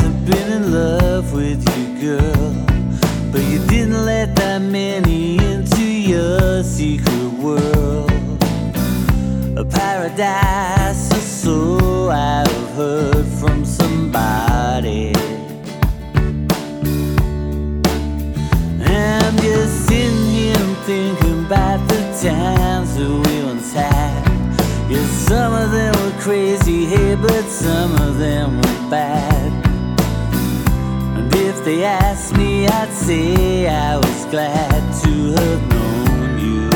have been in love with you, girl, but you didn't let that many into your secret world. A paradise or so I've heard from somebody. I'm just sitting here and thinking about the times that we once had. Yeah, some of them were crazy, hey, but some of them were bad. And if they asked me, I'd say I was glad to have known you.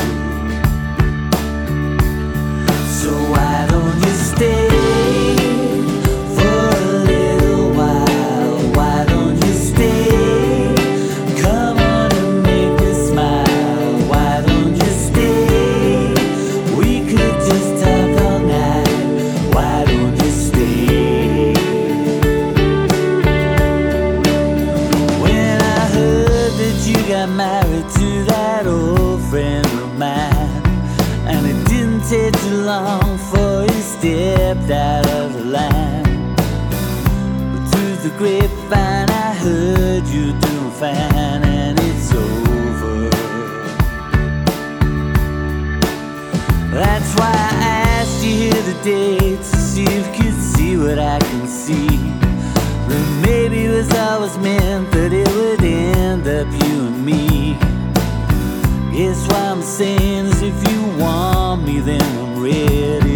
So why don't you stay? Married to that old friend of mine, and it didn't take too long for he stepped out of the line. But through the grapevine I heard you doing fine, and it's over. That's why I asked you here today, to see if you could see what I can see. That maybe it was always meant that it would end up you and me. Guess what I'm saying is if you want me, then I'm ready